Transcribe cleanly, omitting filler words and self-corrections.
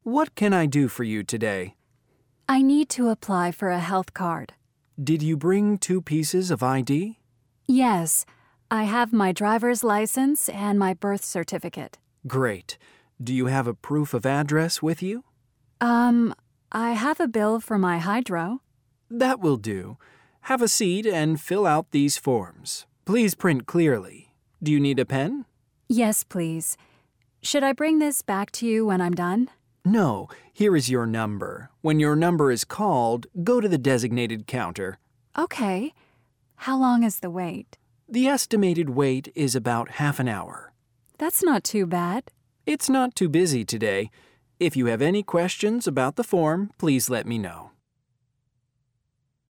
What can I do for you today? I need to apply for a health card. Did you bring 2 pieces of ID? Yes, I have my driver's license and my birth certificate. Great. Do you have a proof of address with you? I have a bill for my hydro. That will do. Have a seat and fill out these forms. Please print clearly. Do you need a pen? Yes, please. Should I bring this back to you when I'm done? No, here is your number. When your number is called, go to the designated counter. Okay. How long is the wait? The estimated wait is about half an hour. That's not too bad. It's not too busy today. If you have any questions about the form, please let me know.